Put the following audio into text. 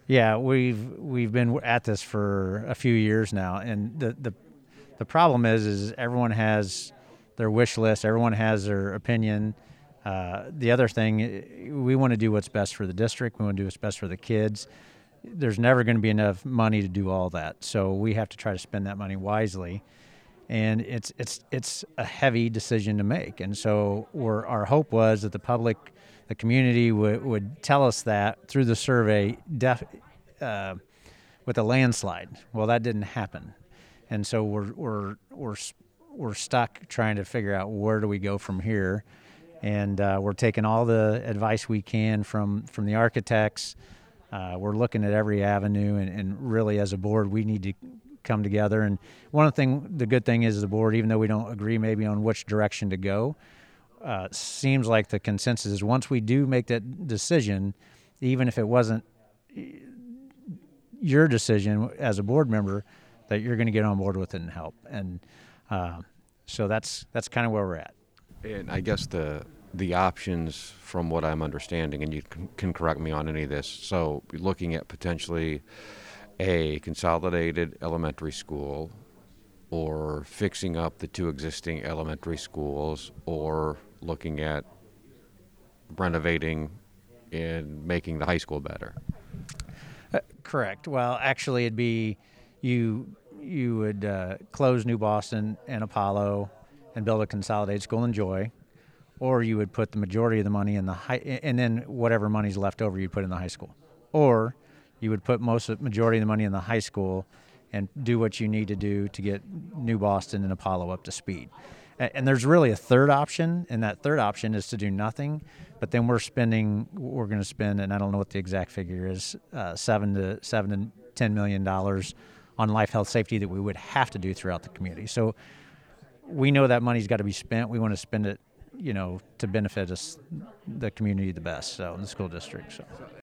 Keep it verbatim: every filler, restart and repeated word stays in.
Yeah, we've we've been at this for a few years now, and the the the problem is is everyone has their wish list, everyone has their opinion. Uh, the other thing, we want to do what's best for the district. We want to do what's best for the kids. There's never going to be enough money to do all that, so we have to try to spend that money wisely. And it's it's it's a heavy decision to make. And so we're, our hope was that the public, the community would, would tell us that through the survey def, uh, with a landslide. Well, that didn't happen. And so we're we're we're we're stuck trying to figure out where do we go from here. And uh, we're taking all the advice we can from, from the architects. Uh, we're looking at every avenue, and, and really as a board, we need to come together. And one of the thing, the good thing is the board, even though we don't agree maybe on which direction to go, uh, seems like the consensus is once we do make that decision, even if it wasn't your decision as a board member, that you're going to get on board with it and help. And uh, so that's that's kind of where we're at. And I guess the the options, from what I'm understanding, and you can, can correct me on any of this, so looking at potentially a consolidated elementary school, or fixing up the two existing elementary schools, or looking at renovating and making the high school better. Uh, correct. Well, actually, it'd be you you would uh, close New Boston and Apollo and build a consolidated school in Joy, or you would put the majority of the money in the high, and then whatever money's left over you'd put in the high school, or you would put most of majority of the money in the high school and do what you need to do to get New Boston and Apollo up to speed. And, and there's really a third option, and that third option is to do nothing, but then we're spending, we're going to spend, and I don't know what the exact figure is, uh, seven to seven to ten million dollars on life, health, safety that we would have to do throughout the community. So we know that money's got to be spent. We want to spend it, you know, to benefit us, the community the best, so the school district. So